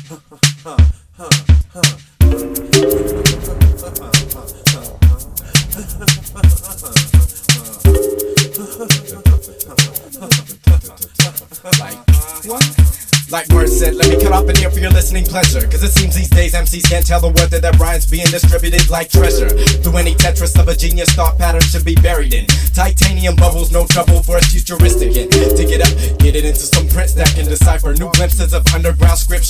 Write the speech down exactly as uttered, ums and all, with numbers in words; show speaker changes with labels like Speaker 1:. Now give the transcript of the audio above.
Speaker 1: Like, what? Like Word said, let me cut off an ear for your listening pleasure. Cause it seems these days M Cs can't tell the word that their rhymes being distributed like treasure. Through any Tetris of a genius thought pattern should be buried in titanium bubbles, no trouble for a futuristic hint. Dig it up, get it into some prints that can decipher new glimpses of underground scripture.